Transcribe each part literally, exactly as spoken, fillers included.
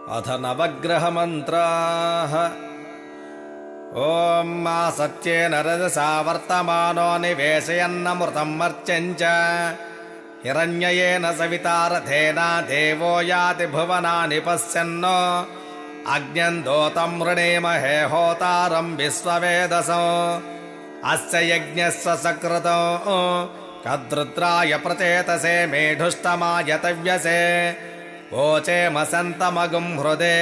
अथ नवग्रहमन्त्राः। ॐ मा सत्येन रजसा वर्तमानो निवेशयन्नमृतं मर्त्यञ्च हिरण्ययेन सविता रथेन देवो याति भुवनानि पश्यन्नो अग्न्यं दोतं मृणीमहे होतारं विश्ववेदसो अस्य यज्ञस्य सकृतो कद्रुद्राय प्रचेतसे मेढुष्टमाय तव्यसे वोचे मसन्तमगुं हृदे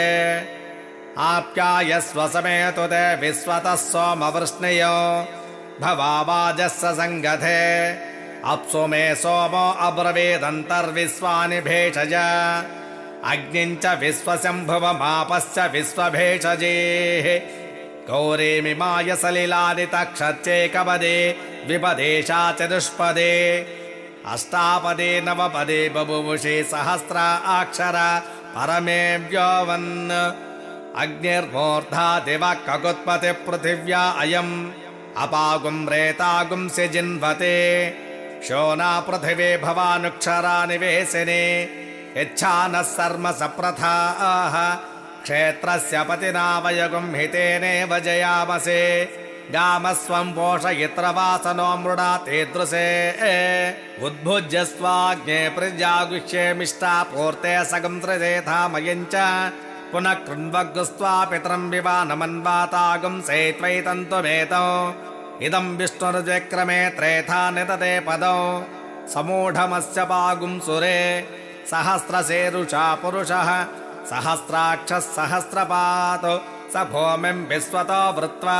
आप्यायस्व समेतु ते विश्वतः सोमवृष्णयो भवावाजस्य सङ्गथे अप्सु मे सोमो अब्रवीदन्तर्विश्वानि भेषज अग्निञ्च विश्वशम्भुवमापश्च विश्वभेषजेः गौरीमिमाय सलिलानि तक्षच्चेकपदे द्विपदेशा चतुष्पदे अष्टापदे नवपदे बभुवुषे सहस्रा अक्षर परमे व्योवन् अग्निर्मूर्धा दिवः ककुत्पते पृथिव्या अयम् अपागुं रेतागुं सिजिन्वते शोना पृथिवे भवानुक्षरा निवेशिने यच्छानः सर्म सप्रथाः क्षेत्रस्य पतिना वयगुं हितेनेव जयामसे गामस्वं पोषयित्र वासनो मृडा तेदृशे उद्भुज्य स्वाग्ने प्रजागुष्ये मिष्टा पूर्ते सगं त्रिदेधामयञ्च पुनः कृण्वग्स्त्वा पितरं विवानमन्वातागुं सेत्वैतन्तुमेतौ इदं विष्णुर्विक्रमे त्रेधा नितते पदौ समूढमस्य पागुं सुरे सहस्रशीरुषा पुरुषः सहस्राक्षः सहस्रपात् स भूमिं विश्वतो वृत्वा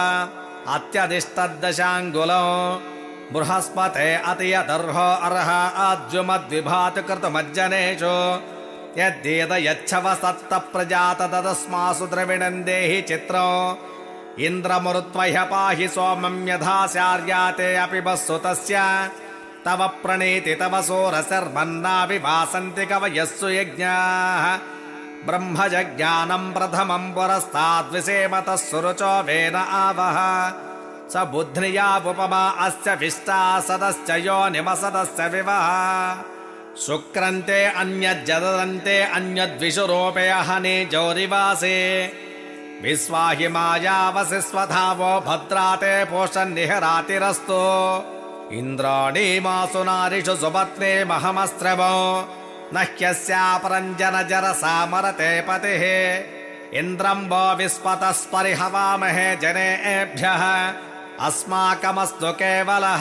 अत्यधिष्ठद्दशाङ्गुलो बृहस्पते अतियदर्हो अर्ह अद्युमद्विभाति कृतमज्जनेषु यद्येद यच्छव सत्त प्रजात तदस्मासु द्रविणं देहि चित्रो इन्द्रमरुत्वह्य पाहि सोमं यथा स्यार्याते अपि वस्सु तस्य तव प्रणीति तव सोरसर्मन्नाविभासन्ति कवयस्सु यज्ञाः ब्रह्मजज्ञानं प्रथमं पुरस्ताद्विषेमतः सुरुचो वेन आवह स बुध्न्यावुपमा अस्य विष्टा सदश्च योनिमसदस्य विवः शुक्रन्ते अन्यज्जदन्ते अन्यद्विषुरूपे हने जौरिवासे विश्वाहि मायावसि स्वधावो भद्राते पोषन्निहरातिरस्तु इन्द्राणीमासु नारिषु सुपत्ने महमस्त्रवो न ह्यस्यापरञ्जन जरसा मरते पतिः इन्द्रं वो विस्पतस्परिहवामहे जनेभ्यः अस्माकमस्तु केवलः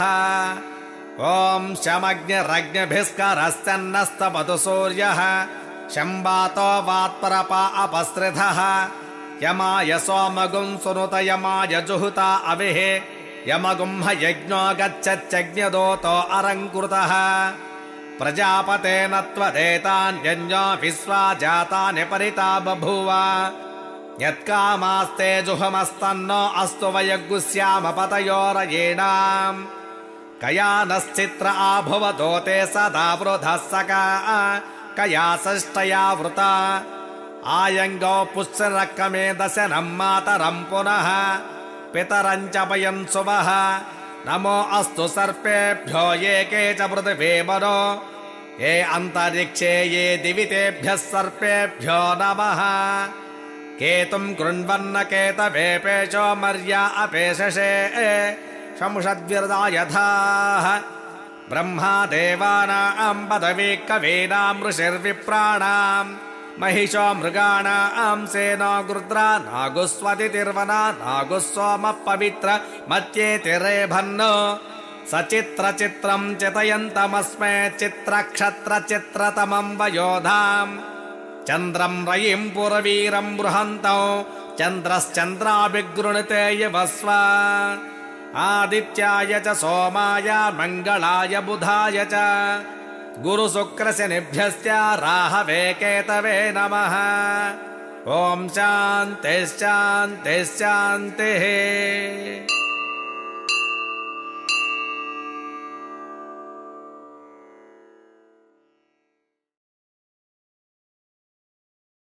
ॐ शमग्निरग्निभिस्करश्चन्नस्तपतु सूर्यः शम्बातो वात्परपा अपस्त्रिधः यमाय सोमगुं सुनुत यमाय जुहुता अविः यमगुं ह यज्ञो गच्छच्चज्ञदोतो अरङ्कृतः प्रजापतेन त्वदेतान्यन्यो विश्वा जातानि परिता बभूव यत्कामास्ते जुहमस्तन्नो अस्तु वयगुस्याम पतयोरयेणाम् कयानश्चित्र आभुवदोते सदा वृधः सका कया षष्ठया वृता आयङ्गो पुष्यरक्कमे दशनं मातरं पुनः पितरञ्च वयं सुवः नमो अस्तु सर्पेभ्यो ये के च पृथिवे मनो ये अन्तरिक्षे ये दिवितेभ्यः सर्पेभ्यो नमः केतुं कृण्वन्न केतवे पेशो मर्या अपेशसे शंषद्विरदा यथाः ब्रह्मा देवानां पदवी कवीनां ऋषिर्विप्राणां महिषो मृगाणां सेनो गृद्रा नागुस्वतिर्वना नागुस्सोम पवित्र मत्येतिरेभन्नो सचित्रचित्रं चितयन्तमस्मै चित्रक्षत्रचित्रतमं वयोधां चन्द्रं रयिं पुरवीरं बृहन्तौ चन्द्रश्चन्द्राभिगृणीते यवस्व आदित्याय च सोमाय मङ्गलाय बुधाय च गुरुशुक्रशनिभ्यश्च राहवे केतवे नमः ॐ शान्तिः शान्तिः शान्तिः।